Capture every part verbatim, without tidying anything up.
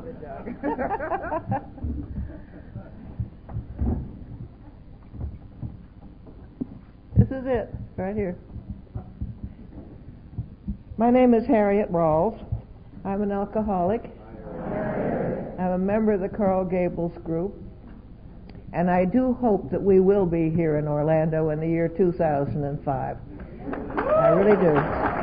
love it, Doug. This is it, right here. My name is Harriet Rawls. I'm an alcoholic. I'm a member of the Coral Gables group. And I do hope that we will be here in Orlando in the year two thousand five. I really do.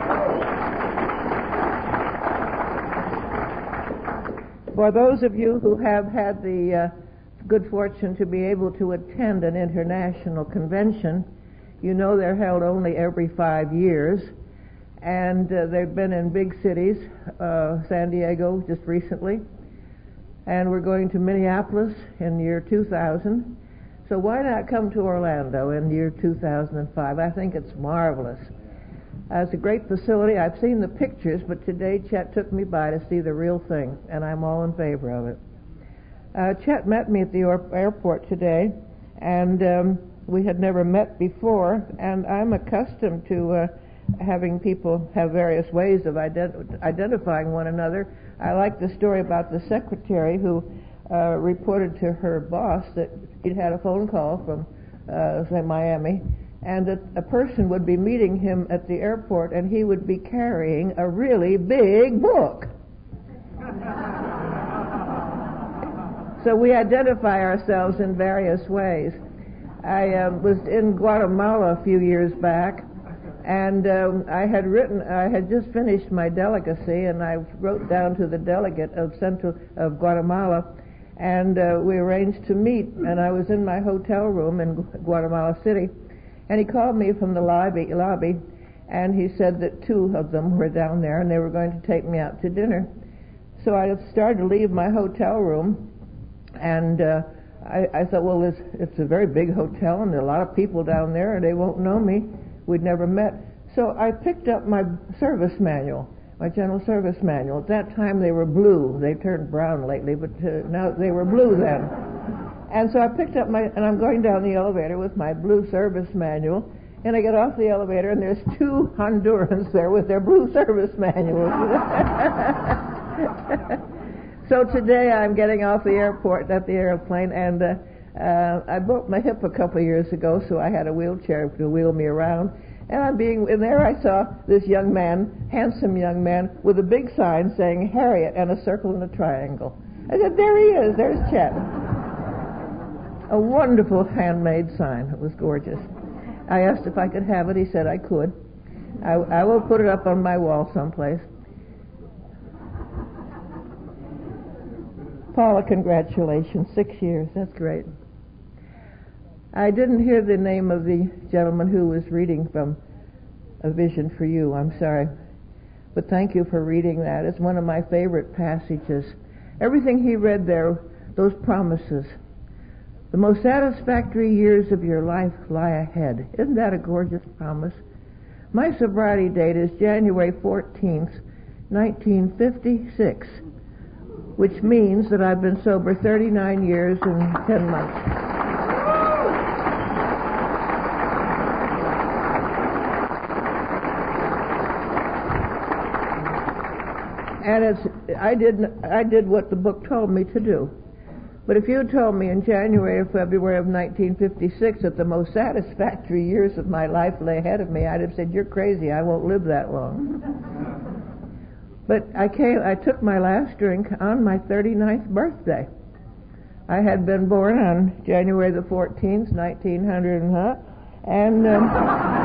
For those of you who have had the uh, good fortune to be able to attend an international convention, you know they're held only every five years. And uh, they've been in big cities, uh, San Diego just recently. And we're going to Minneapolis in the year two thousand. So why not come to Orlando in the year two thousand five? I think it's marvelous. Uh, it's a great facility. I've seen the pictures, but today Chet took me by to see the real thing, and I'm all in favor of it. Uh, Chet met me at the or- airport today, and um, we had never met before, and I'm accustomed to uh, having people have various ways of ident- identifying one another. I like the story about the secretary who uh, reported to her boss that he'd had a phone call from, uh, say, Miami, and that a person would be meeting him at the airport and he would be carrying a really big book. So we identify ourselves in various ways. I uh, was in Guatemala a few years back, and um, I had written, I had just finished my delegacy, and I wrote down to the delegate of Central of Guatemala, and uh, we arranged to meet, and I was in my hotel room in Guatemala City, and he called me from the lobby, lobby, and he said that two of them were down there, and they were going to take me out to dinner. So I started to leave my hotel room, and uh, I, I thought, well, it's, it's a very big hotel, and there are a lot of people down there, and they won't know me. We'd never met. So I picked up my service manual, my general service manual. At that time they were blue. They turned brown lately, but uh, now they were blue then. And so I picked up my, and I'm going down the elevator with my blue service manual, and I get off the elevator and there's two Hondurans there with their blue service manuals. So today I'm getting off the airport, at the airplane, and uh, Uh, I broke my hip a couple of years ago, so I had a wheelchair to wheel me around. And I'm being, and there I saw this young man, handsome young man, with a big sign saying Harriet and a circle and a triangle. I said, there he is, there's Chet. A wonderful handmade sign. It was gorgeous. I asked if I could have it. He said I could. I, I will put it up on my wall someplace. Paula, congratulations. Six years. That's great. I didn't hear the name of the gentleman who was reading from A Vision for You. I'm sorry. But thank you for reading that. It's one of my favorite passages. Everything he read there, those promises. The most satisfactory years of your life lie ahead. Isn't that a gorgeous promise? My sobriety date is January fourteenth, nineteen fifty-six, which means that I've been sober thirty-nine years and ten months. And it's, I did, I did what the book told me to do. But if you had told me in January or February of nineteen fifty-six that the most satisfactory years of my life lay ahead of me, I'd have said, you're crazy, I won't live that long. But I came, I took my last drink on my thirty-ninth birthday. I had been born on January the fourteenth, nineteen hundred, and huh? And, um,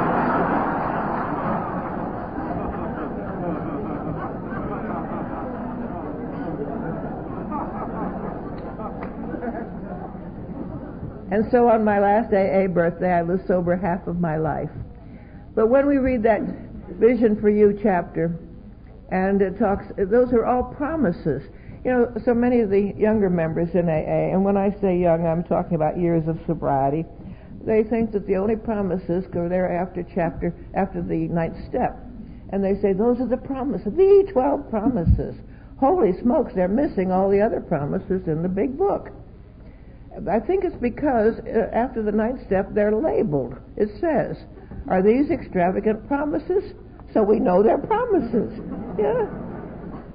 And so on my last A A birthday, I was sober half of my life. But when we read that Vision for You chapter, and it talks, those are all promises. You know, so many of the younger members in A A, and when I say young, I'm talking about years of sobriety, they think that the only promises go there after chapter, after the ninth step. And they say, those are the promises, the twelve promises. Holy smokes, they're missing all the other promises in the big book. I think it's because uh, after the ninth step, they're labeled. It says, are these extravagant promises? So we know they're promises. Yeah.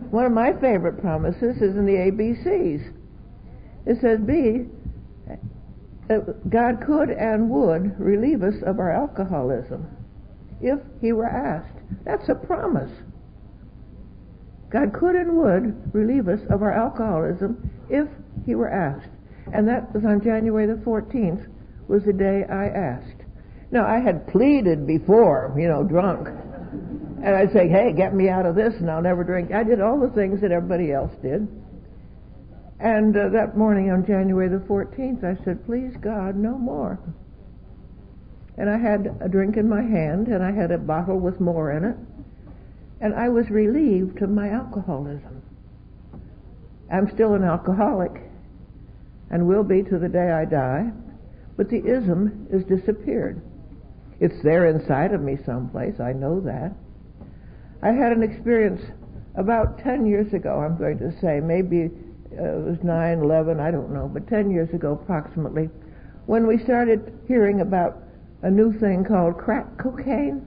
one of my favorite promises is in the A B Cs. It says, B, uh, God could and would relieve us of our alcoholism if he were asked. That's a promise. God could and would relieve us of our alcoholism if he were asked. And that was on January the fourteenth, was the day I asked. Now, I had pleaded before, you know, drunk. And I'd say, hey, get me out of this and I'll never drink. I did all the things that everybody else did. And uh, that morning on January the fourteenth, I said, please, God, no more. And I had a drink in my hand, and I had a bottle with more in it. And I was relieved of my alcoholism. I'm still an alcoholic, and will be to the day I die, but the ism has disappeared. It's there inside of me someplace, I know that. I had an experience about ten years ago, I'm going to say, maybe uh, it was nine, eleven, I don't know, but ten years ago approximately, when we started hearing about a new thing called crack cocaine.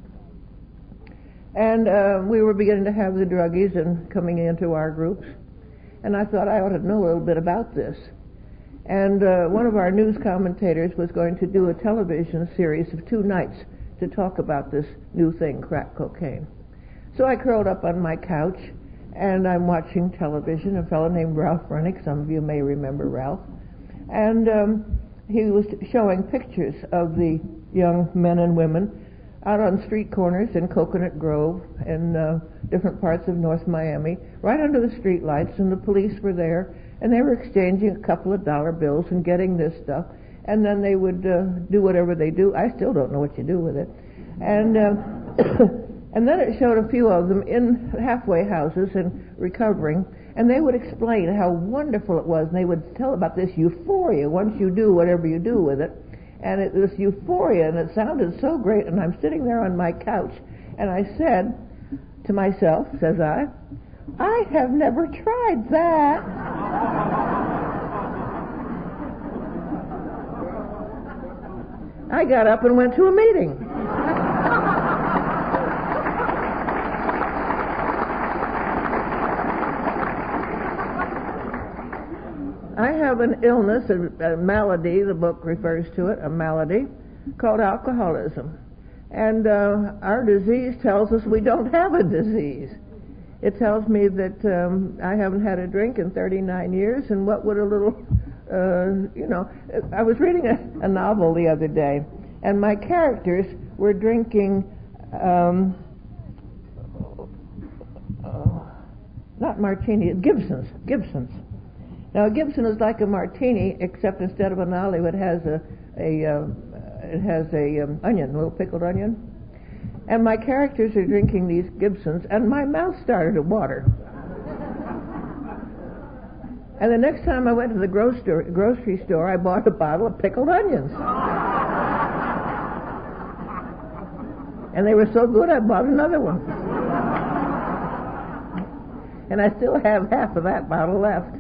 And uh, we were beginning to have the druggies and coming into our groups. And I thought I ought to know a little bit about this. And uh, one of our news commentators was going to do a television series of two nights to talk about this new thing, crack cocaine. So I curled up on my couch, and I'm watching television. A fellow named Ralph Rennick, some of you may remember Ralph. And um, he was showing pictures of the young men and women out on street corners in Coconut Grove and uh, different parts of North Miami, right under the street lights, and the police were there, and they were exchanging a couple of dollar bills and getting this stuff, and then they would uh, do whatever they do. I still don't know what you do with it. And uh, and then it showed a few of them in halfway houses and recovering, and they would explain how wonderful it was, and they would tell about this euphoria once you do whatever you do with it. And it was euphoria, and it sounded so great, and I'm sitting there on my couch, and I said to myself, says I, I have never tried that. I got up and went to a meeting. I have an illness, a, a malady, the book refers to it, a malady, called alcoholism. And uh, our disease tells us we don't have a disease. It tells me that um, I haven't had a drink in thirty-nine years, and what would a little, uh, you know, I was reading a, a novel the other day, and my characters were drinking, um, uh, not martini, Gibson's, Gibson's. Now, a Gibson is like a martini, except instead of an olive, it has a, a uh, it has a um, onion, a little pickled onion. And my characters are drinking these Gibsons, and my mouth started to water. And the next time I went to the grocery grocery store, I bought a bottle of pickled onions. And they were so good, I bought another one. And I still have half of that bottle left.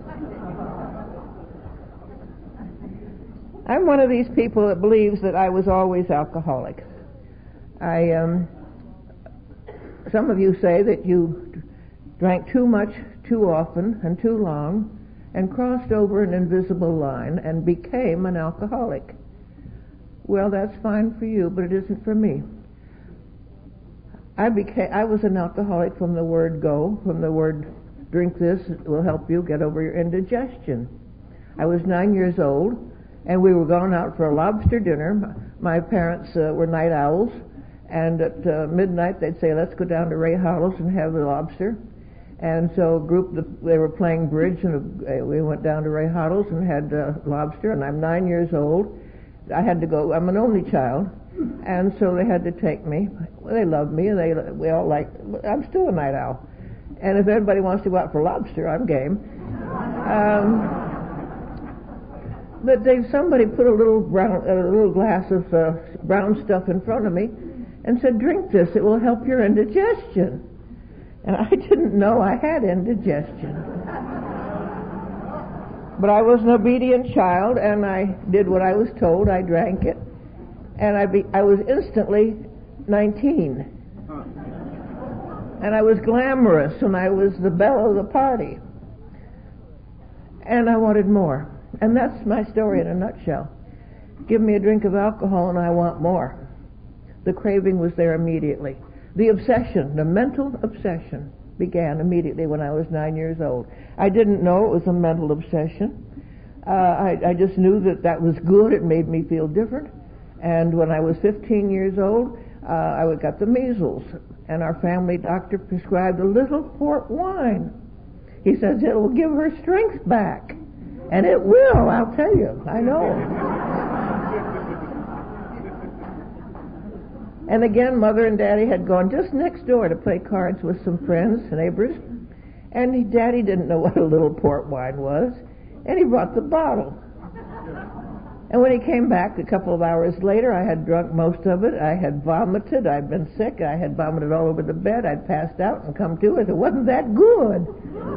I'm one of these people that believes that I was always alcoholic. I, um, some of you say that you drank too much, too often, and too long, and crossed over an invisible line and became an alcoholic. Well, that's fine for you, but it isn't for me. I became, I was an alcoholic from the word go, from the word drink this, it will help you get over your indigestion. I was nine years old, and we were going out for a lobster dinner. My parents uh, were night owls, and at uh, midnight they'd say, let's go down to Ray Hollow's and have the lobster. And so a group, they were playing bridge, and uh, we went down to Ray Hollow's and had uh, lobster, and I'm nine years old. I had to go, I'm an only child, and so they had to take me. Well, they loved me, and they we all liked, I'm still a night owl. And if everybody wants to go out for lobster, I'm game. Um, But they, somebody put a little brown, a little glass of uh, brown stuff in front of me, and said, "Drink this; it will help your indigestion." And I didn't know I had indigestion, but I was an obedient child, and I did what I was told. I drank it, and I be, I was instantly nineteen. and I was glamorous, and I was the belle of the party. And I wanted more. And that's my story in a nutshell. Give me a drink of alcohol and I want more. The craving was there immediately. The obsession, the mental obsession, began immediately when I was nine years old. I didn't know it was a mental obsession. Uh, I, I just knew that that was good. It made me feel different. And when I was fifteen years old, uh, I got the measles, and our family doctor prescribed a little port wine. He says it'll give her strength back. And it will, I'll tell you. I know. And again, Mother and Daddy had gone just next door to play cards with some friends, neighbors. And Daddy didn't know what a little port wine was. And he brought the bottle. And when he came back a couple of hours later, I had drunk most of it. I had vomited. I'd been sick. I had vomited all over the bed. I'd passed out and come to it. It wasn't that good.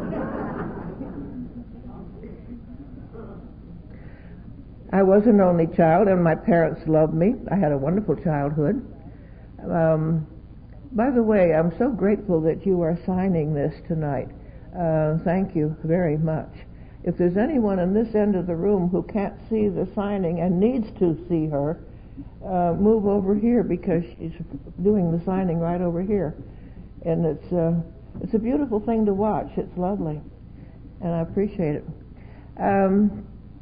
I was an only child, and my parents loved me. I had a wonderful childhood. Um, by the way, I'm so grateful that you are signing this tonight. Uh, thank you very much. If there's anyone in this end of the room who can't see the signing and needs to see her, uh, move over here, because she's doing the signing right over here. And it's uh, it's a beautiful thing to watch. It's lovely, and I appreciate it. Um,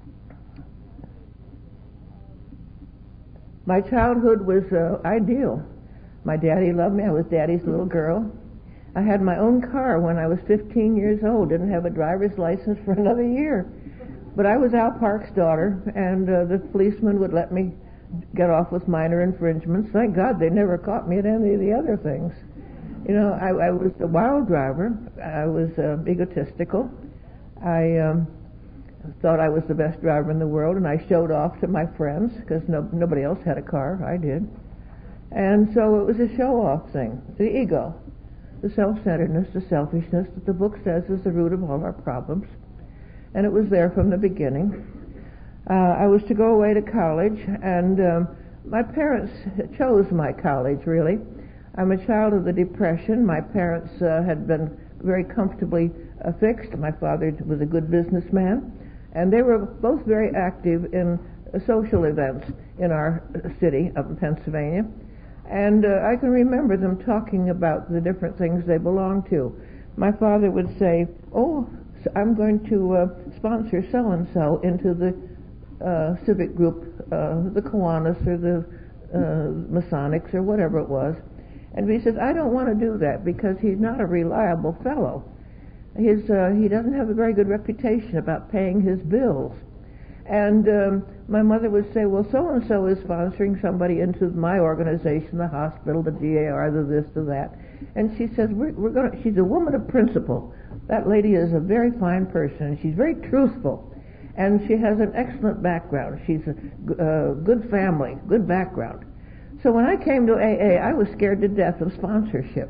my childhood was uh, ideal. My daddy loved me. I was Daddy's little girl. I had my own car when I was fifteen years old. Didn't have a driver's license for another year. But I was Al Park's daughter, and uh, the policeman would let me get off with minor infringements. Thank God they never caught me at any of the other things. You know, I, I was a wild driver. I was uh, egotistical. I um, thought I was the best driver in the world, and I showed off to my friends because no, nobody else had a car. I did. And so it was a show-off thing, the ego. The self-centeredness, the selfishness that the book says is the root of all our problems. And it was there from the beginning. Uh, I was to go away to college, and um, my parents chose my college, really. I'm a child of the Depression. My parents uh, had been very comfortably uh, fixed. My father was a good businessman, and they were both very active in uh, social events in our city up in Pennsylvania. And uh, I can remember them talking about the different things they belonged to. My father would say, oh, I'm going to uh, sponsor so-and-so into the uh, civic group, uh, the Kiwanis or the uh, Masonics or whatever it was. And he says, I don't want to do that because he's not a reliable fellow. His, uh, he doesn't have a very good reputation about paying his bills. And um, my mother would say, well, so-and-so is sponsoring somebody into my organization, the hospital, the D A R, the this, the that. And she says, we're, we're going to, she's a woman of principle. That lady is a very fine person. She's very truthful. And she has an excellent background. She's a uh, good family, good background. So when I came to A A, I was scared to death of sponsorship.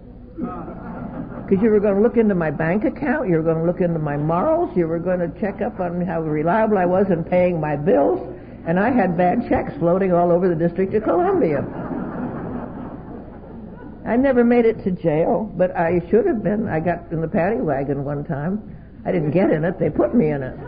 Because you were going to look into my bank account, you were going to look into my morals, you were going to check up on how reliable I was in paying my bills, and I had bad checks floating all over the District of Columbia. I never made it to jail, but I should have been. I got in the paddy wagon one time. I didn't get in it, they put me in it.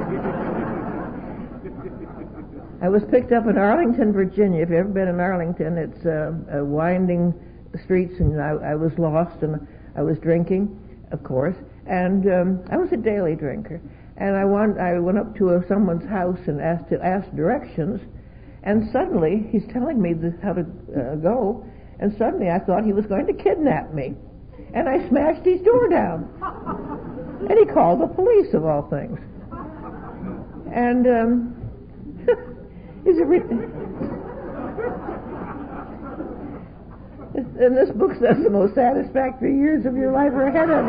I was picked up in Arlington, Virginia. If you've ever been in Arlington, it's uh, uh, winding streets, and I, I was lost, and I was drinking, of course, and um, I was a daily drinker. And I, want, I went up to a, someone's house and asked to ask directions, and suddenly he's telling me this, how to uh, go, and suddenly I thought he was going to kidnap me, and I smashed his door down. And he called the police, of all things. And um, is it? Re- And this book says the most satisfactory years of your life are ahead of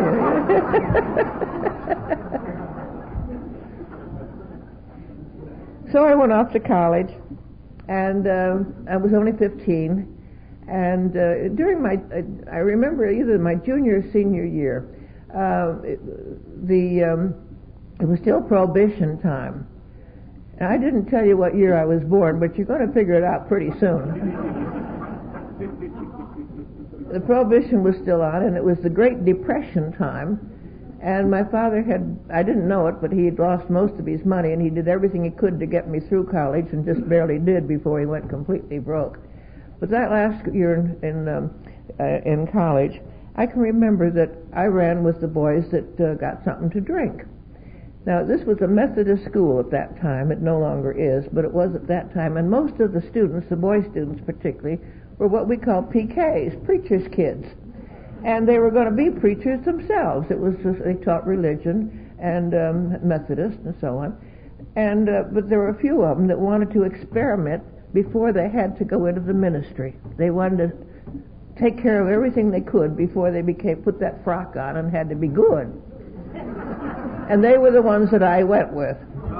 you. So I went off to college, and uh, I was only fifteen. And uh, during my, uh, I remember either my junior or senior year, uh, it, the um, it was still Prohibition time. And I didn't tell you what year I was born, but you're going to figure it out pretty soon. the Prohibition was still on, and it was the Great Depression time. And my father had, I didn't know it, but he had lost most of his money, and he did everything he could to get me through college, and just barely did before he went completely broke. But that last year in in, um, uh, in college, I can remember that I ran with the boys that uh, got something to drink. Now, this was a Methodist school at that time. It no longer is, but it was at that time. And most of the students, the boy students particularly, were what we call P Ks, preachers' kids. And they were going to be preachers themselves. It was just, they taught religion and um, Methodist and so on. And uh, but there were a few of them that wanted to experiment before they had to go into the ministry. They wanted to take care of everything they could before they became put that frock on and had to be good. And they were the ones that I went with.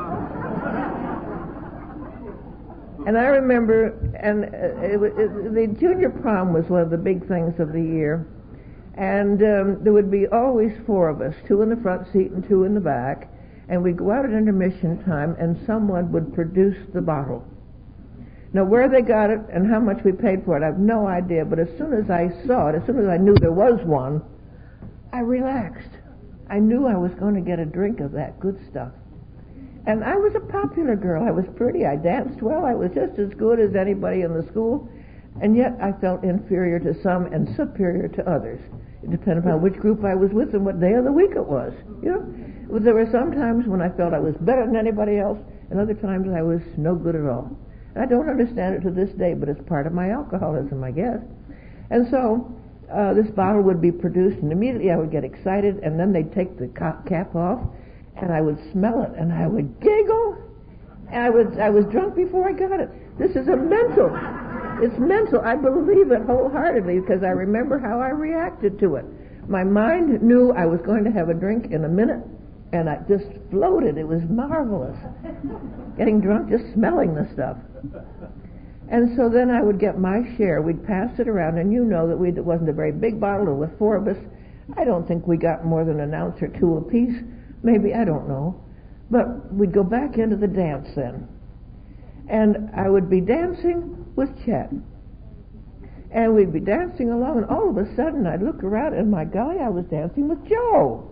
And I remember, and it, it, the junior prom was one of the big things of the year. And um, there would be always four of us, two in the front seat and two in the back. And we'd go out at intermission time, and someone would produce the bottle. Now, where they got it and how much we paid for it, I have no idea. But as soon as I saw it, as soon as I knew there was one, I relaxed. I knew I was going to get a drink of that good stuff. And I was a popular girl. I was pretty. I danced well. I was just as good as anybody in the school. And yet I felt inferior to some and superior to others. It depended upon which group I was with and what day of the week it was. You know, there were some times when I felt I was better than anybody else, and other times I was no good at all. And I don't understand it to this day, but it's part of my alcoholism, I guess. And so uh, this bottle would be produced, and immediately I would get excited, and then they'd take the cap off, and I would smell it, and I would giggle, and I was I was drunk before I got it. This is a mental. It's mental. I believe it wholeheartedly because I remember how I reacted to it. My mind knew I was going to have a drink in a minute, and I just floated. It was marvelous. Getting drunk, just smelling the stuff. And so then I would get my share. We'd pass it around, and you know that we, it wasn't a very big bottle, and with four of us, I don't think we got more than an ounce or two apiece. Maybe, I don't know. But we'd go back into the dance then. And I would be dancing with Chet. And we'd be dancing along, and all of a sudden I'd look around, and my golly, I was dancing with Joe.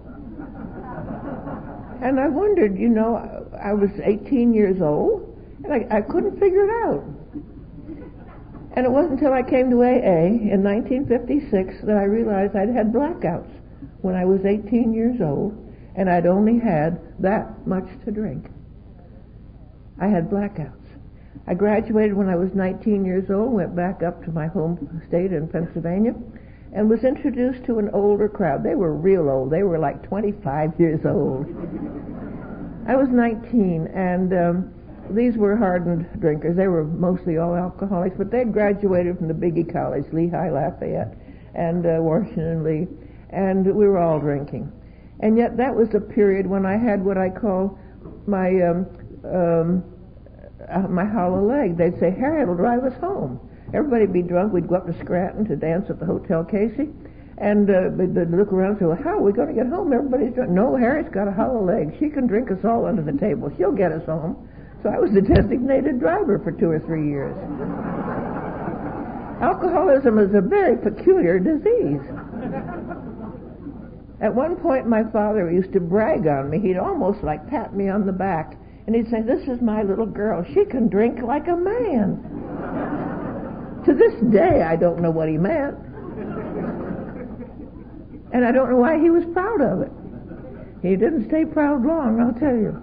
And I wondered, you know, I was eighteen years old, and I, I couldn't figure it out. And it wasn't until I came to A A in nineteen fifty-six that I realized I'd had blackouts when I was eighteen years old, and I'd only had that much to drink. I had blackouts. I graduated when I was nineteen years old, went back up to my home state in Pennsylvania, and was introduced to an older crowd. They were real old. They were like twenty-five years old. I was nineteen, and um, these were hardened drinkers. They were mostly all alcoholics, but they'd graduated from the biggie college, Lehigh Lafayette, and uh, Washington Lee, and we were all drinking. And yet that was a period when I had what I call my um, um, uh, my hollow leg. They'd say, Harriet will drive us home. Everybody'd be drunk. We'd go up to Scranton to dance at the Hotel Casey, and uh, they'd look around and say, well, how are we going to get home? Everybody's drunk. No, Harriet's got a hollow leg. She can drink us all under the table. She'll get us home. So I was the designated driver for two or three years. Alcoholism is a very peculiar disease. At one point, my father used to brag on me. He'd almost like pat me on the back, and he'd say, this is my little girl. She can drink like a man. To this day, I don't know what he meant. And I don't know why he was proud of it. He didn't stay proud long, I'll tell you.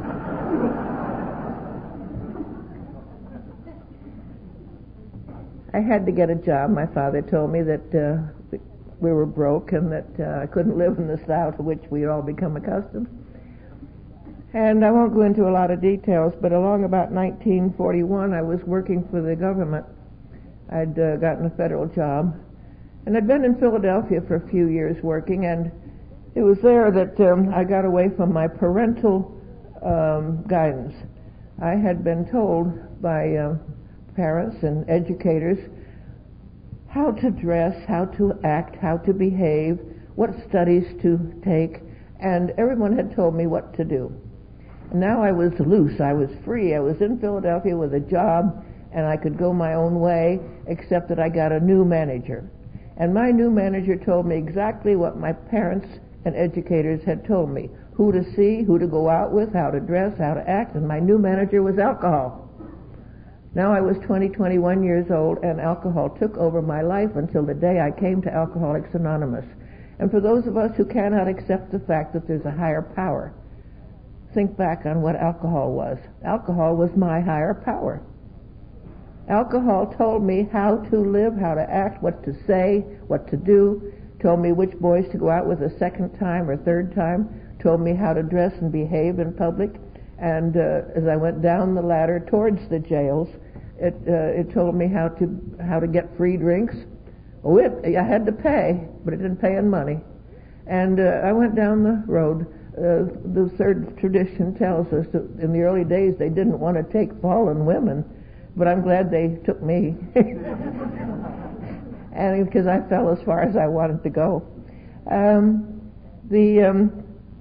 I had to get a job. My father told me that uh, we were broke and that uh, I couldn't live in the style to which we had all become accustomed. And I won't go into a lot of details, but along about nineteen forty-one, I was working for the government. I'd uh, gotten a federal job, and I'd been in Philadelphia for a few years working, and it was there that um, I got away from my parental um, guidance. I had been told by uh, parents and educators how to dress, how to act, how to behave, what studies to take, and everyone had told me what to do. And now I was loose. I was free. I was in Philadelphia with a job, and I could go my own way, except that I got a new manager. And my new manager told me exactly what my parents and educators had told me: who to see, who to go out with, how to dress, how to act, and my new manager was alcohol. Now I was twenty, twenty-one years old, and alcohol took over my life until the day I came to Alcoholics Anonymous. And for those of us who cannot accept the fact that there's a higher power, think back on what alcohol was. Alcohol was my higher power. Alcohol told me how to live, how to act, what to say, what to do, told me which boys to go out with a second time or third time, told me how to dress and behave in public. And uh, as I went down the ladder towards the jails, it uh, it told me how to how to get free drinks. Oh, it, I had to pay, but it didn't pay in money. And uh, I went down the road. Uh, the third tradition tells us that in the early days they didn't want to take fallen women, but I'm glad they took me, and because I fell as far as I wanted to go. Um, the um,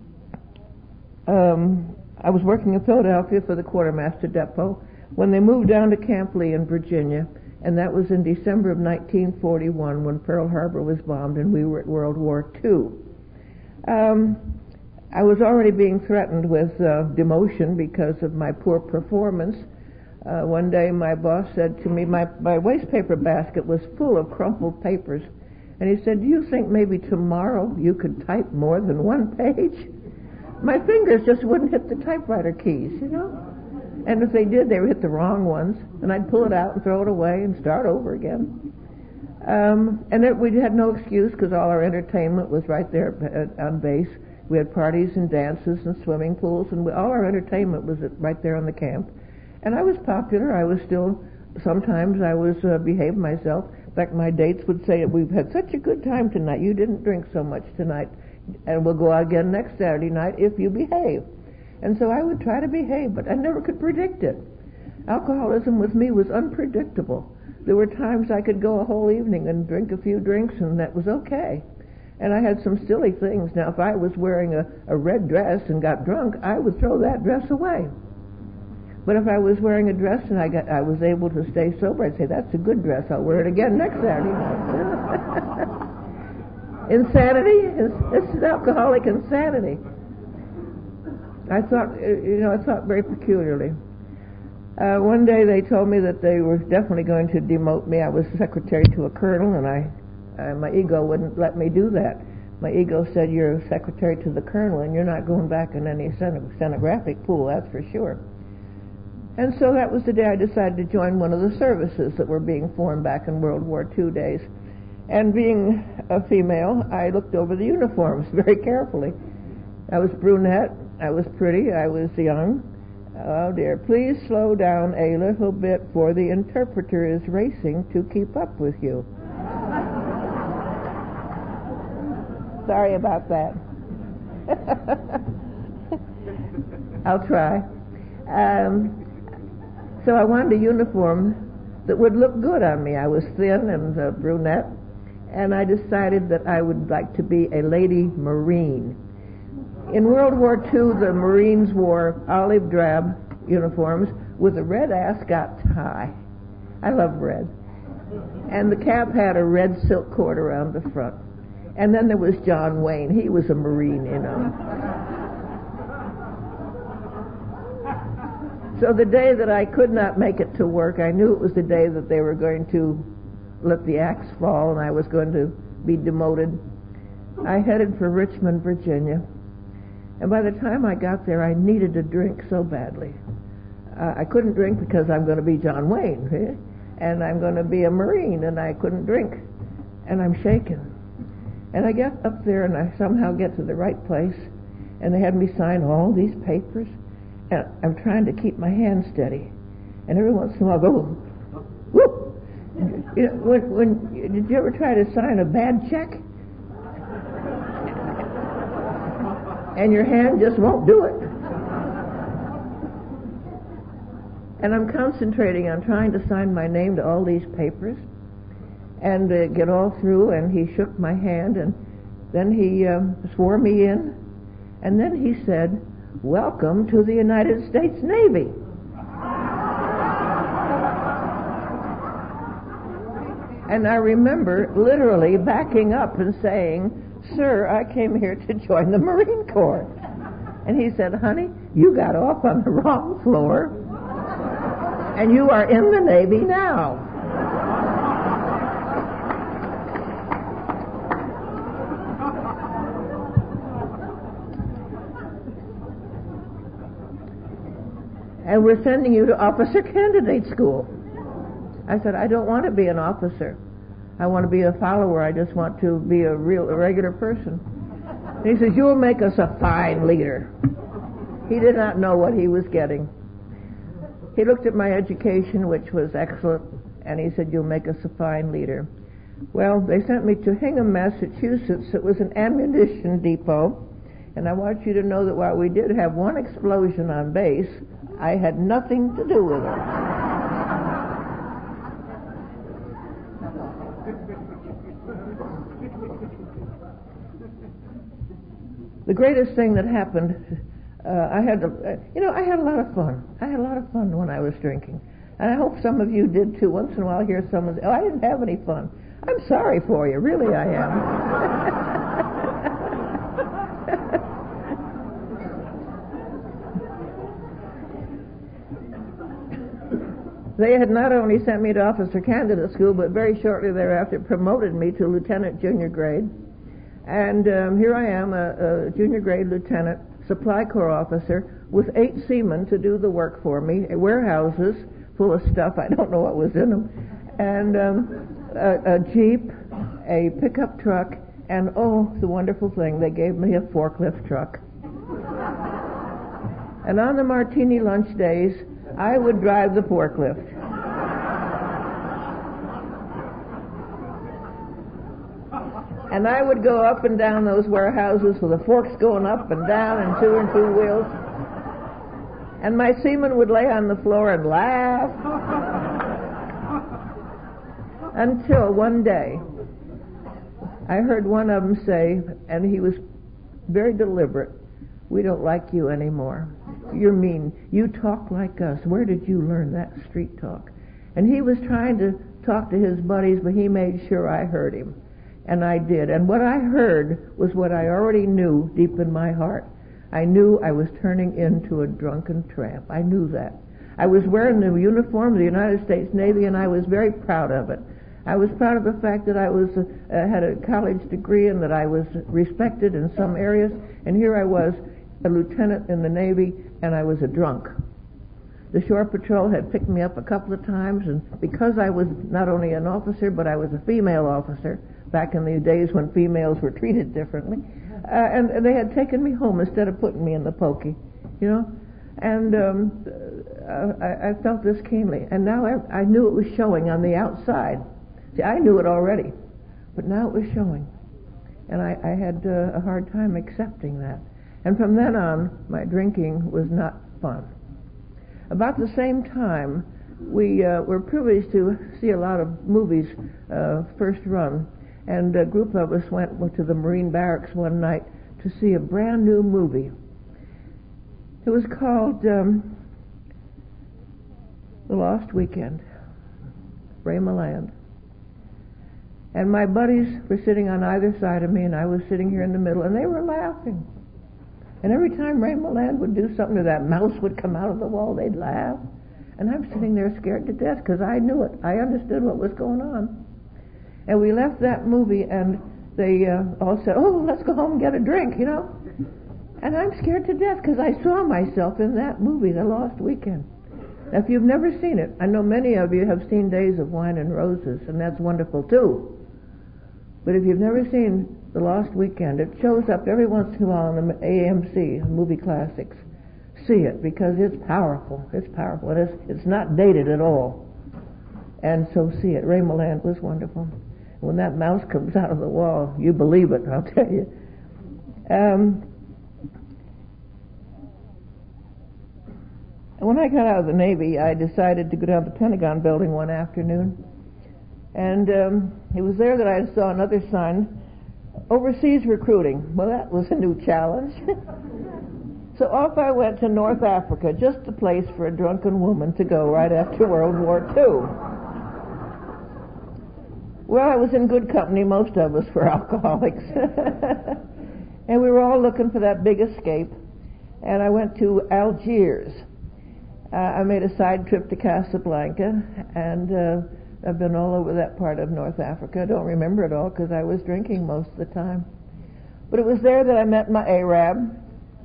um, I was working in Philadelphia for the Quartermaster Depot when they moved down to Camp Lee in Virginia, and that was in December of nineteen forty-one when Pearl Harbor was bombed and we were at World War Two. Um, I was already being threatened with uh, demotion because of my poor performance. Uh, one day my boss said to me, my, my waste paper basket was full of crumpled papers, and he said, "Do you think maybe tomorrow you could type more than one page?" My fingers just wouldn't hit the typewriter keys, you know? And if they did, they would hit the wrong ones, and I'd pull it out and throw it away and start over again. Um, and it, we had no excuse because all our entertainment was right there at, on base. We had parties and dances and swimming pools, and we, all our entertainment was at, right there on the camp. And I was popular. I was still, sometimes I was uh, behaved myself. In fact, my dates would say, "We've had such a good time tonight. You didn't drink so much tonight, and we'll go out again next Saturday night if you behave." And so I would try to behave, but I never could predict it. Alcoholism with me was unpredictable. There were times I could go a whole evening and drink a few drinks, and that was okay. And I had some silly things. Now, if I was wearing a, a red dress and got drunk, I would throw that dress away. But if I was wearing a dress and I got, I was able to stay sober, I'd say, "That's a good dress. I'll wear it again next Saturday night." Insanity? This is alcoholic insanity. I thought, you know, I thought very peculiarly. Uh, one day they told me that they were definitely going to demote me. I was secretary to a colonel, and I, uh, my ego wouldn't let me do that. My ego said, "You're secretary to the colonel, and you're not going back in any stenographic pool, that's for sure." And so that was the day I decided to join one of the services that were being formed back in World War Two days. And being a female, I looked over the uniforms very carefully. I was brunette, I was pretty, I was young. Oh dear, please slow down a little bit, for the interpreter is racing to keep up with you. Sorry about that. I'll try. Um, so I wanted a uniform that would look good on me. I was thin and uh, brunette, and I decided that I would like to be a lady Marine. In World War Two, the Marines wore olive drab uniforms with a red ascot tie. I love red. And the cap had a red silk cord around the front. And then there was John Wayne. He was a Marine, you know. So the day that I could not make it to work, I knew it was the day that they were going to let the axe fall and I was going to be demoted. I headed for Richmond, Virginia. And by the time I got there, I needed a drink so badly. Uh, I couldn't drink because I'm going to be John Wayne, eh? And I'm going to be a Marine, and I couldn't drink. And I'm shaken. And I get up there, and I somehow get to the right place, and they had me sign all these papers. And I'm trying to keep my hand steady. And every once in a while I go, whoop! You know, when, when, did you ever try to sign a bad check? And your hand just won't do it. And I'm concentrating on trying to sign my name to all these papers and uh, get all through, and he shook my hand, and then he um, swore me in, and then he said, "Welcome to the United States Navy." And I remember literally backing up and saying, "Sir, I came here to join the Marine Corps." And he said, "Honey, you got off on the wrong floor, and you are in the Navy now." "And we're sending you to officer candidate school." I said, "I don't want to be an officer. I want to be a follower. I just want to be a real, a regular person." And he says, "You'll make us a fine leader." He did not know what he was getting. He looked at my education, which was excellent, and he said, "You'll make us a fine leader." Well, they sent me to Hingham, Massachusetts. It was an ammunition depot. And I want you to know that while we did have one explosion on base, I had nothing to do with it. The greatest thing that happened, uh, I had, to, uh, you know, I had a lot of fun. I had a lot of fun when I was drinking. And I hope some of you did too. Once in a while I hear someone say, "Oh, I didn't have any fun." I'm sorry for you. Really, I am. They had not only sent me to officer candidate school, but very shortly thereafter promoted me to lieutenant junior grade. And um, here I am, a, a junior grade lieutenant, supply corps officer, with eight seamen to do the work for me, warehouses full of stuff, I don't know what was in them, and um, a, a Jeep, a pickup truck, and oh, the wonderful thing, they gave me a forklift truck. And on the martini lunch days, I would drive the forklift. And I would go up and down those warehouses with the forks going up and down and two and two wheels. And my seamen would lay on the floor and laugh. Until one day, I heard one of them say, and he was very deliberate, "We don't like you anymore. You're mean. You talk like us. Where did you learn that street talk?" And he was trying to talk to his buddies, but he made sure I heard him. And I did. And what I heard was what I already knew deep in my heart. I knew I was turning into a drunken tramp. I knew that. I was wearing the uniform of the United States Navy, and I was very proud of it. I was proud of the fact that I was uh, had a college degree and that I was respected in some areas. And here I was, a lieutenant in the Navy, and I was a drunk. The shore patrol had picked me up a couple of times, and because I was not only an officer, but I was a female officer, back in the days when females were treated differently, uh, and, and they had taken me home instead of putting me in the pokey, you know, and um, uh, I, I felt this keenly, and now I, I knew it was showing on the outside. See, I knew it already, but now it was showing, and I, I had uh, a hard time accepting that. And from then on, my drinking was not fun. About the same time, we uh, were privileged to see a lot of movies uh, first run, and a group of us went to the Marine Barracks one night to see a brand new movie. It was called um, The Lost Weekend, Ray Milland. And my buddies were sitting on either side of me, and I was sitting here in the middle, and they were laughing. And every time Ray Milland would do something, or that mouse would come out of the wall, they'd laugh. And I'm sitting there scared to death because I knew it. I understood what was going on. And we left that movie, and they uh, all said, "Oh, let's go home and get a drink," you know. And I'm scared to death because I saw myself in that movie, The Lost Weekend. Now, if you've never seen it, I know many of you have seen Days of Wine and Roses, and that's wonderful too. But if you've never seen The Lost Weekend, it shows up every once in a while on the A M C, Movie Classics. See it, because it's powerful. It's powerful. It is, it's not dated at all. And so see it. Ray Milland was wonderful. When that mouse comes out of the wall, you believe it, I'll tell you. Um, when I got out of the Navy, I decided to go down to the Pentagon building one afternoon. And um, it was there that I saw another sign, overseas recruiting. Well, that was a new challenge. So off I went to North Africa, just a place for a drunken woman to go right after World War Two. Well, I was in good company. Most of us were alcoholics. And we were all looking for that big escape. And I went to Algiers. Uh, I made a side trip to Casablanca, and uh, I've been all over that part of North Africa. I don't remember it all because I was drinking most of the time. But it was there that I met my Arab.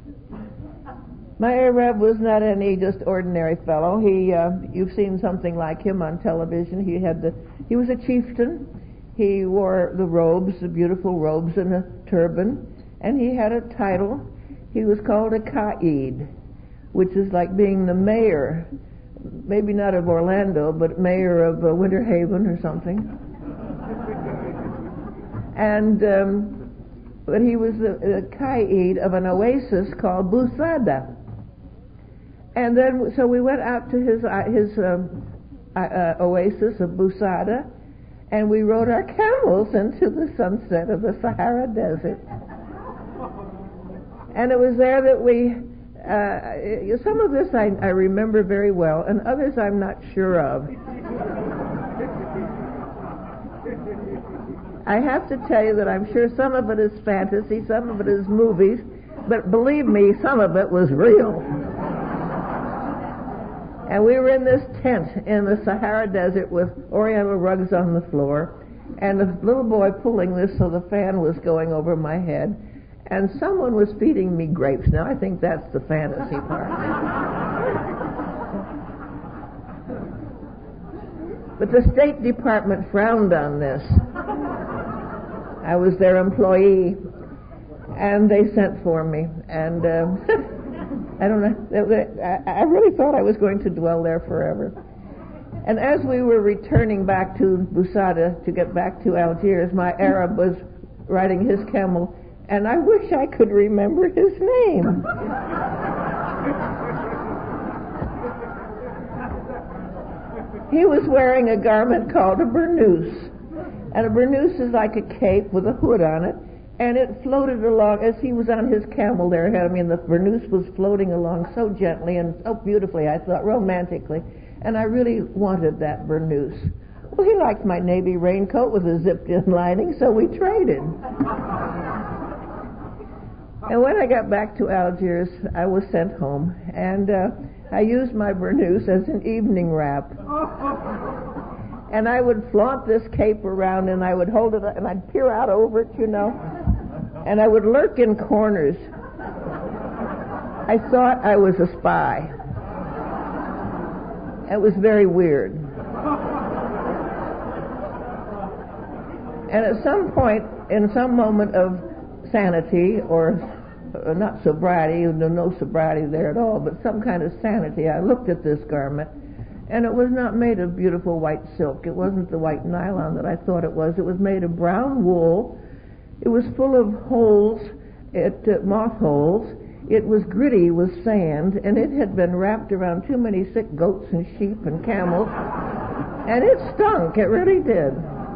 My Arab was not any just ordinary fellow. He, uh, you've seen something like him on television. He had the, he was a chieftain. He wore the robes, the beautiful robes, and a turban, and he had a title. He was called a Qaid, which is like being the mayor, maybe not of Orlando, but mayor of uh, Winter Haven or something. And um, but he was the, the Qaid of an oasis called Busada. And then, so we went out to his uh, his um, uh, oasis of Busada, and we rode our camels into the sunset of the Sahara Desert. And it was there that we, uh, some of this I, I remember very well, and others I'm not sure of. I have to tell you that I'm sure some of it is fantasy, some of it is movies, but believe me, some of it was real. And we were in this tent in the Sahara Desert with oriental rugs on the floor, and a little boy pulling this so the fan was going over my head, and someone was feeding me grapes. Now, I think that's the fantasy part. But the State Department frowned on this. I was their employee, and they sent for me, and um, I don't know, I really thought I was going to dwell there forever. And as we were returning back to Busada to get back to Algiers, my Arab was riding his camel, and I wish I could remember his name. He was wearing a garment called a burnous. And a burnous is like a cape with a hood on it, and it floated along as he was on his camel there ahead of me, and the burnous was floating along so gently and so beautifully, I thought, romantically, and I really wanted that burnous. Well, he liked my navy raincoat with a zipped-in lining, so we traded. And when I got back to Algiers, I was sent home, and uh, I used my burnous as an evening wrap. And I would flaunt this cape around, and I would hold it, and I'd peer out over it, you know, and I would lurk in corners. I thought I was a spy. It was very weird. And at some point, in some moment of sanity, or uh, not sobriety, no, no sobriety there at all, but some kind of sanity, I looked at this garment, and it was not made of beautiful white silk. It wasn't the white nylon that I thought it was. It was made of brown wool. It was full of holes, it, uh, moth holes. It was gritty with sand, and it had been wrapped around too many sick goats and sheep and camels, and it stunk. It really did.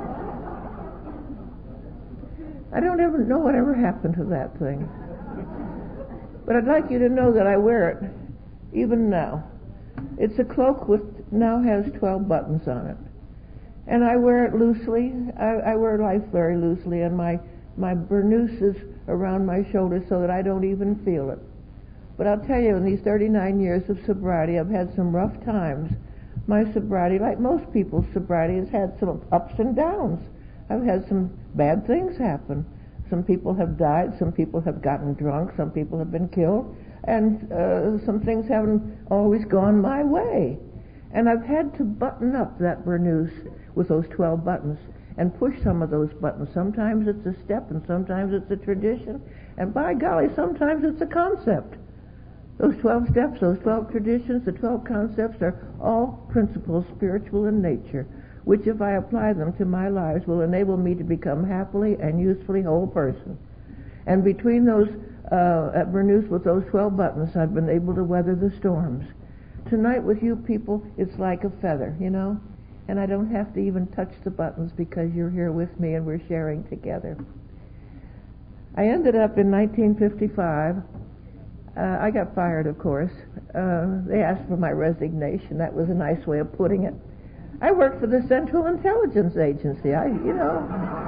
I don't ever know whatever happened to that thing. But I'd like you to know that I wear it, even now. It's a cloak with now has twelve buttons on it, and I wear it loosely. I, I wear life very loosely, and my my burnous is around my shoulders so that I don't even feel it. But I'll tell you, in these thirty-nine years of sobriety, I've had some rough times. My sobriety, like most people's sobriety, has had some ups and downs. I've had some bad things happen. Some people have died. Some people have gotten drunk. Some people have been killed. And uh, some things haven't always gone my way. And I've had to button up that burnous with those twelve buttons and push some of those buttons. Sometimes it's a step, and sometimes it's a tradition, and by golly, sometimes it's a concept. Those twelve steps, those twelve traditions, the twelve concepts are all principles spiritual in nature, which if I apply them to my lives will enable me to become happily and usefully whole person. And between those uh, at burnous with those twelve buttons, I've been able to weather the storms. Tonight with you people, it's like a feather, you know, and I don't have to even touch the buttons because you're here with me and we're sharing together. I ended up in nineteen fifty-five. Uh, I got fired, of course. Uh, they asked for my resignation. That was a nice way of putting it. I worked for the Central Intelligence Agency. I, you know,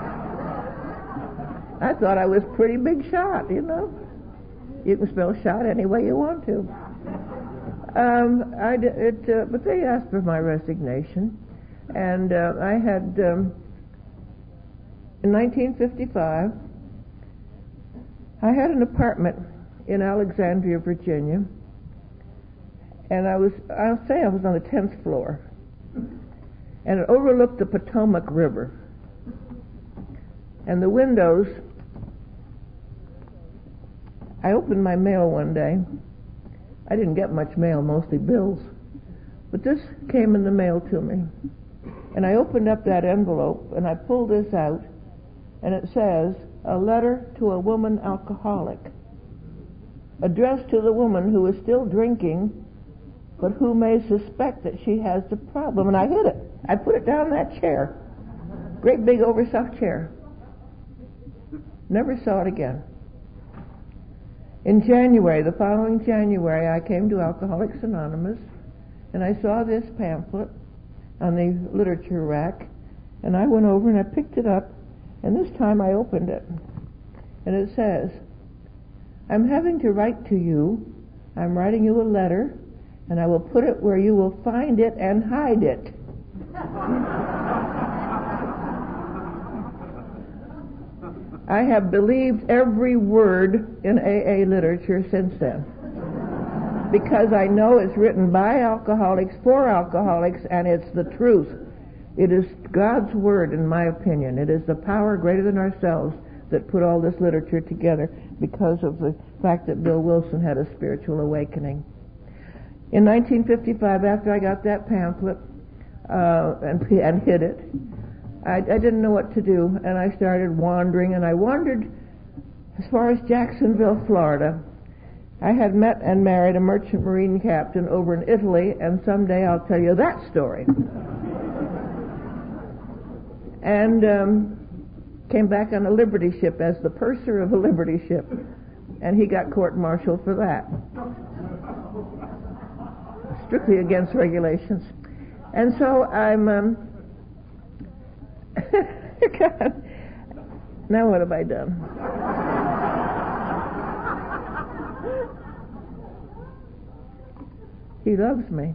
I thought I was pretty big shot, you know. You can spell shot any way you want to. Um, I, it, uh, but they asked for my resignation, and uh, I had, um, in nineteen fifty-five, I had an apartment in Alexandria, Virginia, and I was, I'll say I was on the tenth floor, and it overlooked the Potomac River, and the windows, I opened my mail one day. I didn't get much mail, mostly bills, but this came in the mail to me, and I opened up that envelope, and I pulled this out, and it says, "A letter to a woman alcoholic, addressed to the woman who is still drinking, but who may suspect that she has the problem." And I hid it. I put it down that chair. Great big overstuffed chair. Never saw it again. In January, the following January, I came to Alcoholics Anonymous, and I saw this pamphlet on the literature rack, and I went over and I picked it up, and this time I opened it. And it says, "I'm having to write to you. I'm writing you a letter, and I will put it where you will find it and hide it." I have believed every word in A A literature since then, because I know it's written by alcoholics for alcoholics, and it's the truth. It is God's word, in my opinion. It is the power greater than ourselves that put all this literature together, because of the fact that Bill Wilson had a spiritual awakening. In nineteen fifty-five, after I got that pamphlet uh, and, and hid it, I, I didn't know what to do, and I started wandering, and I wandered as far as Jacksonville, Florida. I had met and married a merchant marine captain over in Italy, and someday I'll tell you that story. And um, came back on a Liberty ship as the purser of a Liberty ship, and he got court-martialed for that. Strictly against regulations. And so I'm... Um, God. Now what have I done? He loves me.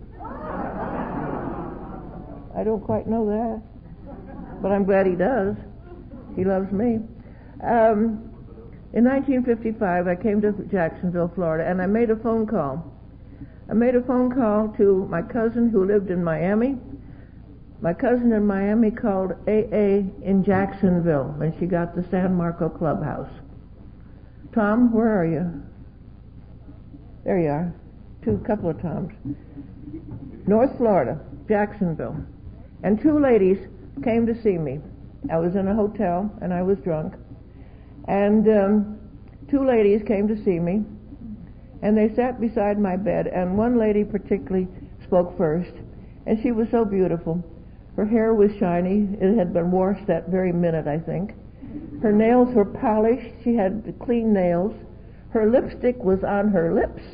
I don't quite know that, but I'm glad he does. He loves me. Um, in nineteen fifty-five, I came to Jacksonville, Florida, and I made a phone call. I made a phone call to my cousin who lived in Miami. My cousin in Miami called A A in Jacksonville when she got the San Marco Clubhouse. Tom, where are you? There you are. Two, couple of Toms. North Florida, Jacksonville. And two ladies came to see me. I was in a hotel and I was drunk. And um, two ladies came to see me, and they sat beside my bed, and one lady particularly spoke first, and she was so beautiful. Her hair was shiny. It had been washed that very minute, I think. Her nails were polished. She had clean nails. Her lipstick was on her lips.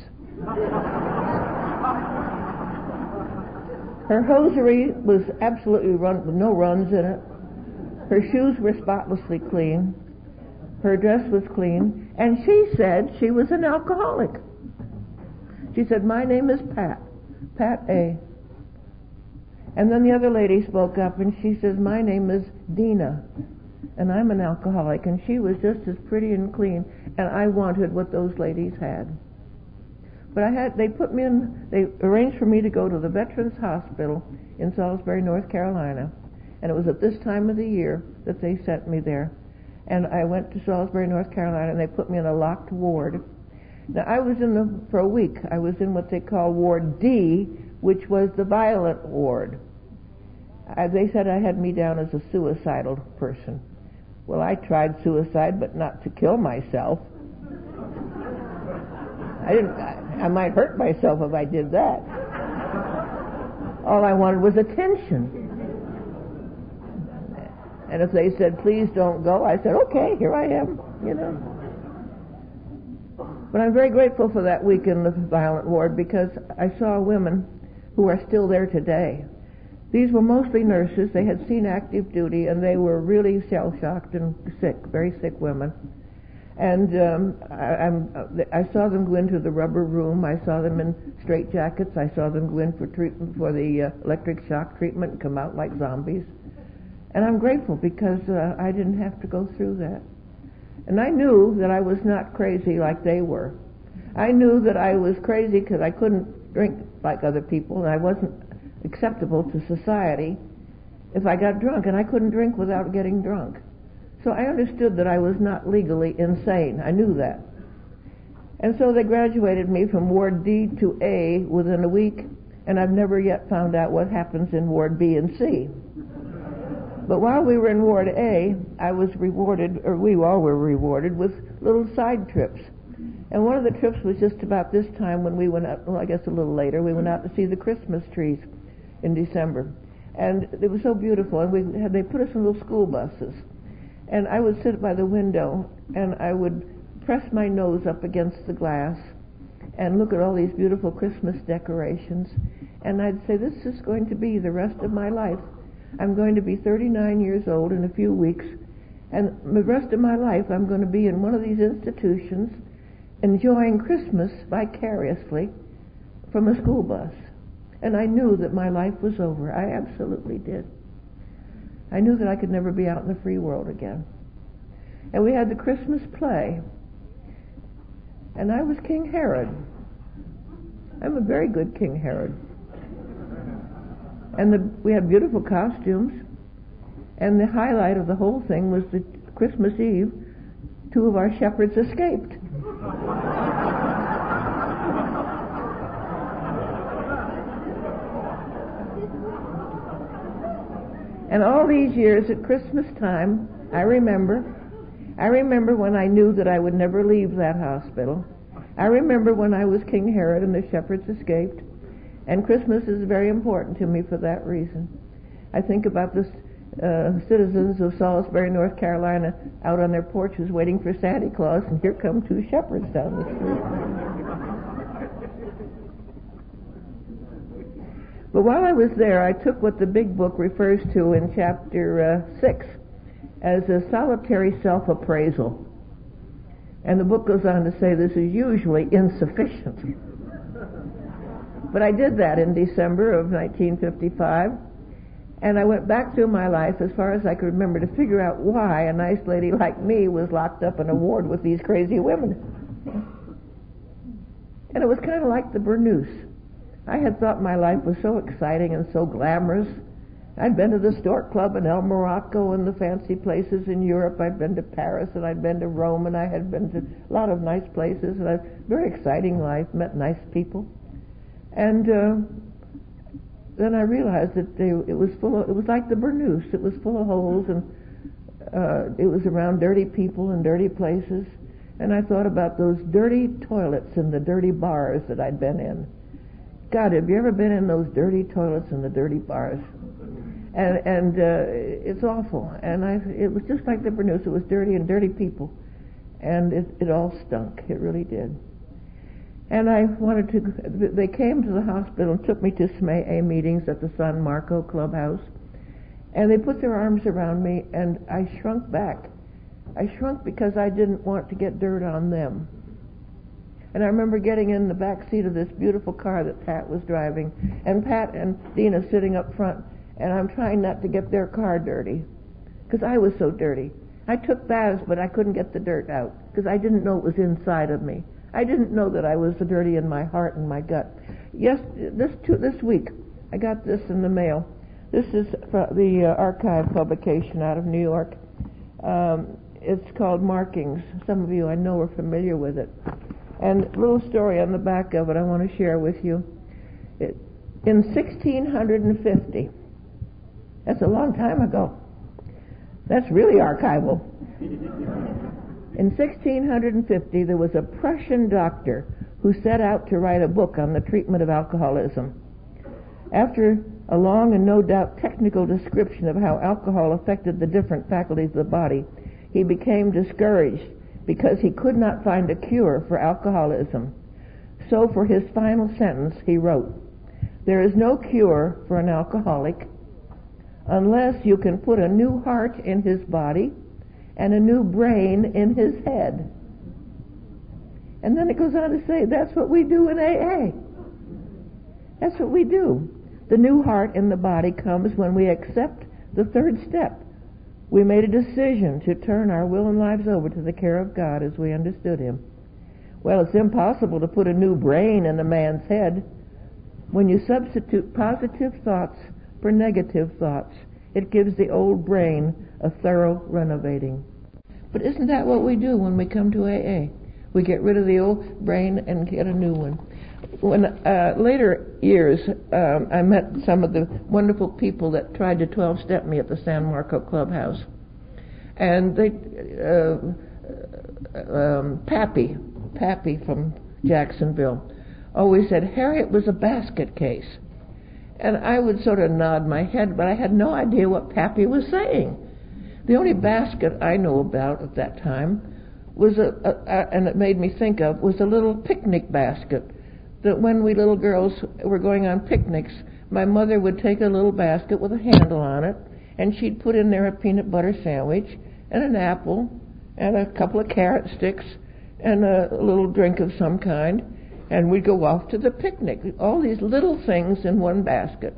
Her hosiery was absolutely run, with no runs in it. Her shoes were spotlessly clean. Her dress was clean. And she said she was an alcoholic. She said, "My name is Pat, Pat A." And then the other lady spoke up, and she says, "My name is Dina, and I'm an alcoholic." And she was just as pretty and clean, and I wanted what those ladies had. But I had, they put me in, they arranged for me to go to the Veterans Hospital in Salisbury, North Carolina, and it was at this time of the year that they sent me there. And I went to Salisbury, North Carolina, and they put me in a locked ward. Now, I was in the, for a week, I was in what they call Ward D, which was the violent ward. Uh, they said I had me down as a suicidal person. Well, I tried suicide, but not to kill myself. I didn't, I, I might hurt myself if I did that. All I wanted was attention. And if they said, "Please don't go," I said, "Okay, here I am," you know. But I'm very grateful for that week in the violent ward, because I saw women who are still there today. These were mostly nurses. They had seen active duty, and they were really shell-shocked and sick, very sick women. And um, I, I'm, I saw them go into the rubber room. I saw them in straitjackets. I saw them go in for treatment for the uh, electric shock treatment and come out like zombies. And I'm grateful because uh, I didn't have to go through that. And I knew that I was not crazy like they were. I knew that I was crazy because I couldn't drink like other people, and I wasn't acceptable to society if I got drunk, and I couldn't drink without getting drunk. So I understood that I was not legally insane. I knew that. And so they graduated me from Ward D to A within a week, and I've never yet found out what happens in Ward B and C. But while we were in Ward A, I was rewarded, or we all were rewarded, with little side trips. And one of the trips was just about this time when we went out, well, I guess a little later, we went out to see the Christmas trees in December. And it was so beautiful, and we had, they put us in little school buses. And I would sit by the window, and I would press my nose up against the glass and look at all these beautiful Christmas decorations. And I'd say, this is going to be the rest of my life. I'm going to be thirty-nine years old in a few weeks, and the rest of my life I'm going to be in one of these institutions enjoying Christmas vicariously from a school bus. And I knew that my life was over. I absolutely did. I knew that I could never be out in the free world again. And we had the Christmas play, and I was King Herod. I'm a very good King Herod. And the, we had beautiful costumes, and the highlight of the whole thing was that Christmas Eve, two of our shepherds escaped. And all these years at Christmas time, I remember, I remember when I knew that I would never leave that hospital. I remember when I was King Herod and the shepherds escaped. And Christmas is very important to me for that reason. I think about the uh, citizens of Salisbury, North Carolina, out on their porches waiting for Santa Claus, and here come two shepherds down the street. But while I was there, I took what the big book refers to in chapter uh, six as a solitary self-appraisal. And the book goes on to say this is usually insufficient. But I did that in December of nineteen fifty-five, and I went back through my life as far as I could remember to figure out why a nice lady like me was locked up in a ward with these crazy women. And it was kind of like the Burnous. I had thought my life was so exciting and so glamorous. I'd been to the Stork Club in El Morocco and the fancy places in Europe. I'd been to Paris, and I'd been to Rome, and I had been to a lot of nice places, and a very exciting life, met nice people. And uh, then I realized that they, it was full of, it was like the Burnous. It was full of holes, and uh, it was around dirty people and dirty places. And I thought about those dirty toilets and the dirty bars that I'd been in. God, have you ever been in those dirty toilets and the dirty bars? And and uh, it's awful. And I, it was just like the Burnous. It was dirty and dirty people, and it, it all stunk. It really did. And I wanted to, they came to the hospital and took me to S M E A meetings at the San Marco Clubhouse. And they put their arms around me, and I shrunk back. I shrunk because I didn't want to get dirt on them. And I remember getting in the back seat of this beautiful car that Pat was driving, and Pat and Dina sitting up front, and I'm trying not to get their car dirty, because I was so dirty. I took baths, but I couldn't get the dirt out, because I didn't know it was inside of me. I didn't know that I was dirty in my heart and my gut. Yes, this two, this week, I got this in the mail. This is the uh, archive publication out of New York. Um, it's called Markings. Some of you I know are familiar with it. And a little story on the back of it I want to share with you. It, in sixteen fifty, that's a long time ago. That's really archival. In sixteen fifty, there was a Prussian doctor who set out to write a book on the treatment of alcoholism. After a long and no doubt technical description of how alcohol affected the different faculties of the body, he became discouraged because he could not find a cure for alcoholism. So for his final sentence, he wrote, "There is no cure for an alcoholic. unless you can put a new heart in his body and a new brain in his head. And then it goes on to say, that's what we do in A A. That's what we do. The new heart in the body comes when we accept the third step. We made a decision to turn our will and lives over to the care of God as we understood him. Well, it's impossible to put a new brain in a man's head. When you substitute positive thoughts for negative thoughts, it gives the old brain a thorough renovating. But isn't that what we do when we come to A A? We get rid of the old brain and get a new one. When uh, later years, um, I met some of the wonderful people that tried to twelve-step me at the San Marco Clubhouse. And they, uh, um, Pappy, Pappy from Jacksonville, always said, Harriet was a basket case. And I would sort of nod my head, but I had no idea what Pappy was saying. The only basket I knew about at that time was, a, a, a, and it made me think of, was a little picnic basket that when we little girls were going on picnics, my mother would take a little basket with a handle on it, and she'd put in there a peanut butter sandwich and an apple and a couple of carrot sticks and a little drink of some kind, and we'd go off to the picnic. All these little things in one basket.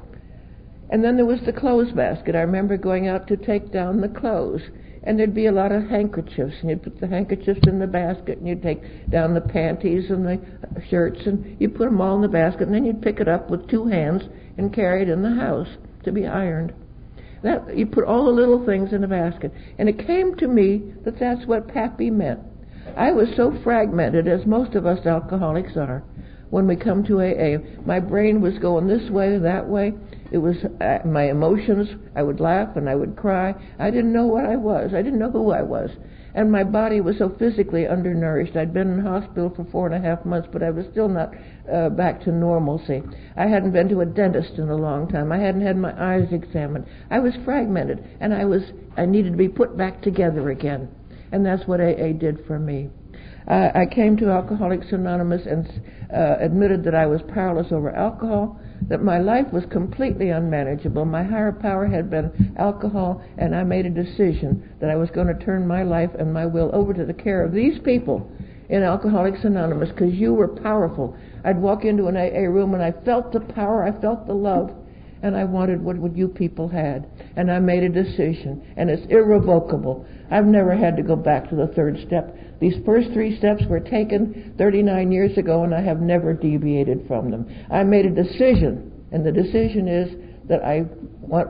And then there was the clothes basket. I remember going out to take down the clothes, and there'd be a lot of handkerchiefs, and you'd put the handkerchiefs in the basket, and you'd take down the panties and the shirts, and you'd put them all in the basket, and then you'd pick it up with two hands and carry it in the house to be ironed. That, you put all the little things in a basket. And it came to me that that's what Pappy meant. I was so fragmented, as most of us alcoholics are, when we come to A A. My brain was going this way, that way. It was uh, my emotions. I would laugh and I would cry. I didn't know what I was. I didn't know who I was. And my body was so physically undernourished. I'd been in hospital for four and a half months, but I was still not uh, back to normalcy. I hadn't been to a dentist in a long time. I hadn't had my eyes examined. I was fragmented, and I was I needed to be put back together again. And that's what A A did for me. Uh, I came to Alcoholics Anonymous and uh, admitted that I was powerless over alcohol, that my life was completely unmanageable. My higher power had been alcohol, and I made a decision that I was going to turn my life and my will over to the care of these people in Alcoholics Anonymous, because you were powerful. I'd walk into an A A room and I felt the power, I felt the love, and I wanted what, what you people had. And I made a decision, and it's irrevocable. I've never had to go back to the third step. These first three steps were taken thirty-nine years ago, and I have never deviated from them. I made a decision, and the decision is that I want,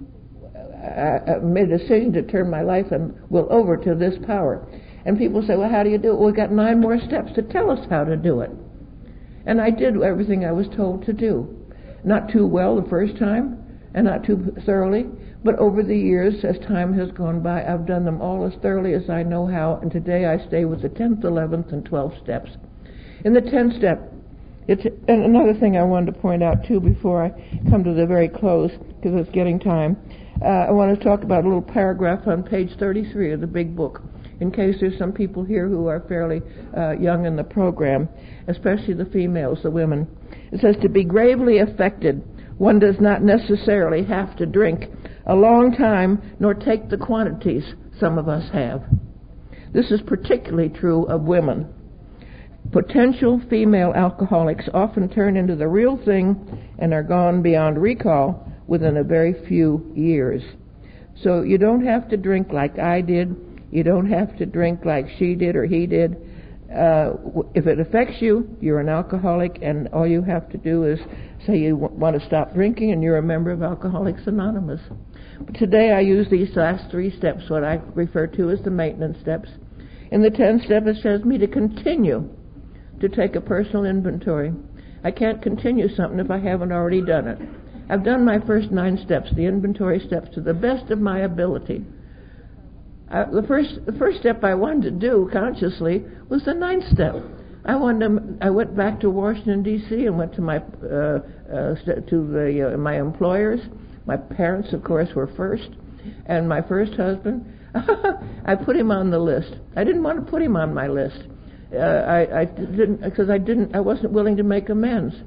I made a decision to turn my life and will over to this power. And people say, well, how do you do it? Well, we've got nine more steps to tell us how to do it. And I did everything I was told to do. Not too well the first time, and not too thoroughly, but over the years, as time has gone by, I've done them all as thoroughly as I know how, and today I stay with the tenth, eleventh, and twelfth steps. In the tenth step, it's and another thing I wanted to point out, too, before I come to the very close, because it's getting time. Uh, I want to talk about a little paragraph on page thirty-three of the big book, in case there's some people here who are fairly uh, young in the program, especially the females, the women. It says, to be gravely affected, one does not necessarily have to drink a long time nor take the quantities some of us have. This is particularly true of women. Potential female alcoholics often turn into the real thing and are gone beyond recall within a very few years. So you don't have to drink like I did. You don't have to drink like she did or he did. Uh, if it affects you, you're an alcoholic, and all you have to do is say you w- want to stop drinking, and you're a member of Alcoholics Anonymous. But today I use these last three steps, what I refer to as the maintenance steps. In the tenth step, it says me to continue to take a personal inventory. I can't continue something if I haven't already done it. I've done my first nine steps, the inventory steps, to the best of my ability. Uh, the first the first step I wanted to do consciously was the ninth step. I wanted to, I went back to Washington D C and went to my uh, uh, st- to the uh, my employers. My parents, of course, were first, and my first husband. I put him on the list. I didn't want to put him on my list. Uh, I, I didn't because I didn't. I wasn't willing to make amends.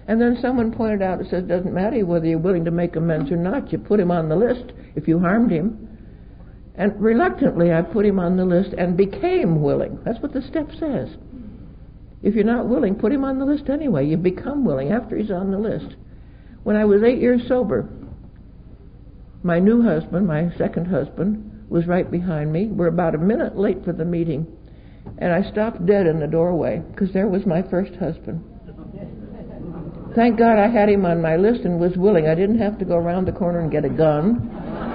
And then someone pointed out, it says, it doesn't matter whether you're willing to make amends or not. You put him on the list if you harmed him. And reluctantly, I put him on the list and became willing. That's what the step says. If you're not willing, put him on the list anyway. You become willing after he's on the list. When I was eight years sober, my new husband, my second husband, was right behind me. We're about a minute late for the meeting. And I stopped dead in the doorway because there was my first husband. Thank God I had him on my list and was willing. I didn't have to go around the corner and get a gun.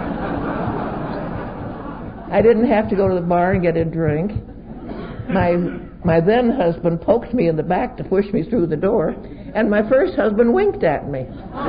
I didn't have to go to the bar and get a drink. My my then husband poked me in the back to push me through the door, and my first husband winked at me.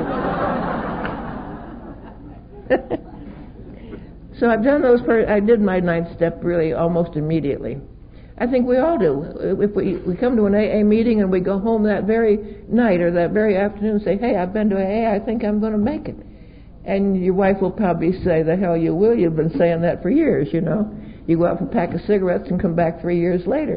So I've done those. Per- I did my ninth step really almost immediately. I think we all do. If we, we come to an A A meeting and we go home that very night or that very afternoon and say, hey, I've been to A A, I think I'm going to make it. And your wife will probably say, the hell you will. You've been saying that for years, you know. You go out for a pack of cigarettes and come back three years later.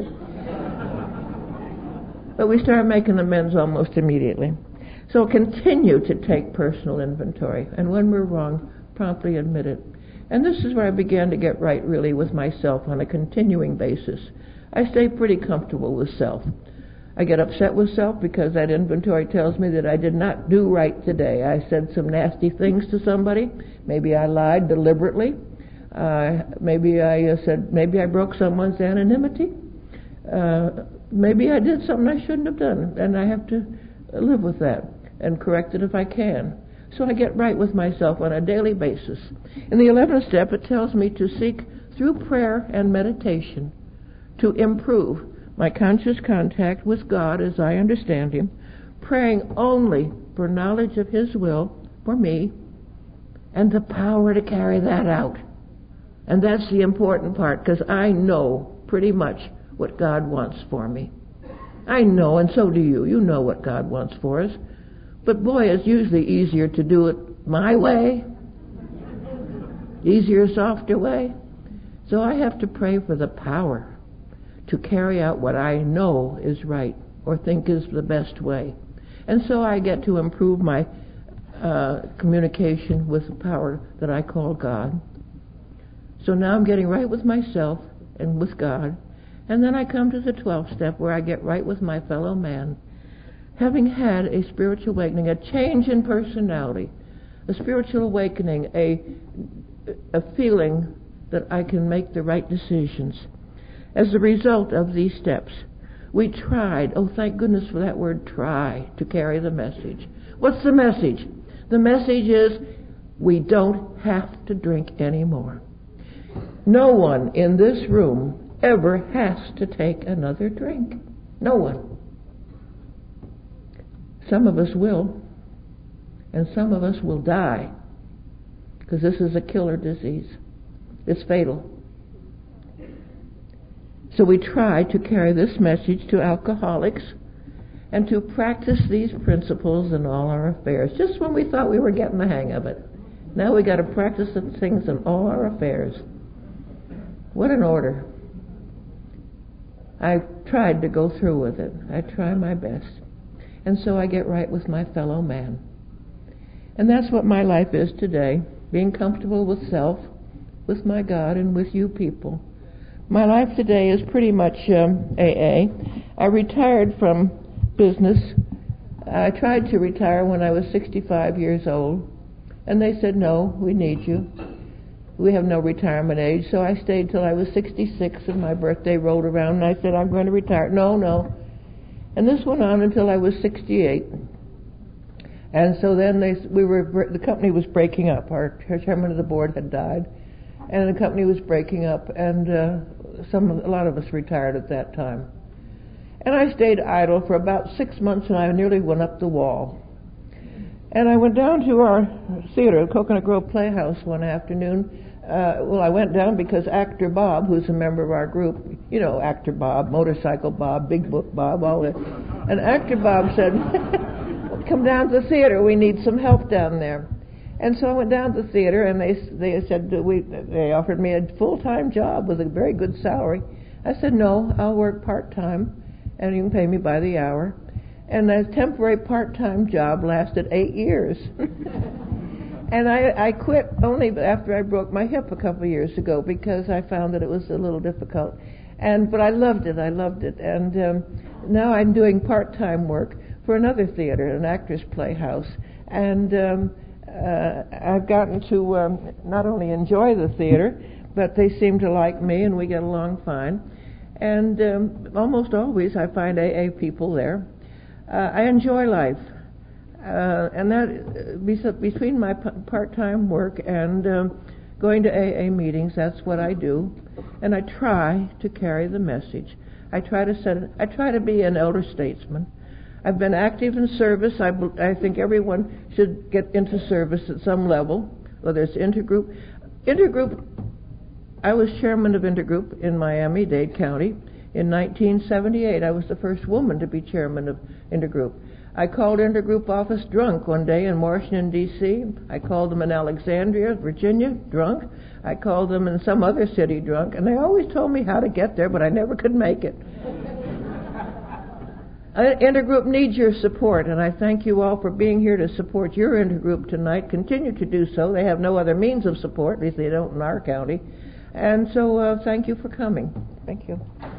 But we start making amends almost immediately. So continue to take personal inventory. And when we're wrong, promptly admit it. And this is where I began to get right, really, with myself on a continuing basis. I stay pretty comfortable with self. I get upset with self because that inventory tells me that I did not do right today. I said some nasty things to somebody. Maybe I lied deliberately. Uh, maybe I uh, said, maybe I broke someone's anonymity. Uh, maybe I did something I shouldn't have done, and I have to live with that and correct it if I can. So I get right with myself on a daily basis. In the eleventh step, it tells me to seek through prayer and meditation to improve my conscious contact with God as I understand Him, praying only for knowledge of His will for me and the power to carry that out. And that's the important part, because I know pretty much what God wants for me. I know, and so do you. You know what God wants for us. But boy, it's usually easier to do it my way. Easier, softer way. So I have to pray for the power to carry out what I know is right or think is the best way. And so I get to improve my uh, communication with the power that I call God. So now I'm getting right with myself and with God. And then I come to the twelfth step where I get right with my fellow man. Having had a spiritual awakening, a change in personality, a spiritual awakening, a, a feeling that I can make the right decisions. As a result of these steps, we tried, oh thank goodness for that word try, to carry the message. What's the message? The message is we don't have to drink anymore. No one in this room ever has to take another drink. No one. Some of us will, and some of us will die, because this is a killer disease. It's fatal. So we try to carry this message to alcoholics and to practice these principles in all our affairs. Just when we thought we were getting the hang of it, now we got to practice the things in all our affairs. What an order. I tried to go through with it. I try my best. And so I get right with my fellow man. And that's what my life is today, being comfortable with self, with my God, and with you people. My life today is pretty much um, A A. I retired from business. I tried to retire when I was sixty-five years old, and they said, no, we need you. We have no retirement age. So I stayed till I was sixty-six, and my birthday rolled around, and I said, I'm going to retire. No, no. And this went on until I was sixty-eight. And so then they, we were, the company was breaking up. Our chairman of the board had died, and the company was breaking up, and uh, some, a lot of us retired at that time. And I stayed idle for about six months, and I nearly went up the wall. And I went down to our theater, Coconut Grove Playhouse, one afternoon. Uh, well, I went down because actor Bob, who's a member of our group, you know, actor Bob, motorcycle Bob, big book Bob, all that. And actor Bob said, come down to the theater, we need some help down there. And so I went down to the theater, and they they said, we, they offered me a full-time job with a very good salary. I said, no, I'll work part-time, and you can pay me by the hour. And a temporary part-time job lasted eight years. And I, I quit only after I broke my hip a couple of years ago because I found that it was a little difficult. And but I loved it. I loved it. And um, now I'm doing part-time work for another theater, an Actors Playhouse. And um, uh, I've gotten to um, not only enjoy the theater, but they seem to like me, and we get along fine. And um, almost always I find A A people there. Uh, I enjoy life. Uh, and that, uh, between my p- part-time work and um, going to A A meetings, that's what I do. And I try to carry the message. I try to set it, I try to be an elder statesman. I've been active in service. I, I think everyone should get into service at some level, whether it's intergroup. Intergroup, I was chairman of Intergroup in Miami-Dade County. In nineteen seventy-eight, I was the first woman to be chairman of Intergroup. I called Intergroup office drunk one day in Washington, D C I called them in Alexandria, Virginia, drunk. I called them in some other city drunk, and they always told me how to get there, but I never could make it. Intergroup needs your support, and I thank you all for being here to support your Intergroup tonight. Continue to do so. They have no other means of support, at least they don't in our county. And so uh, thank you for coming. Thank you.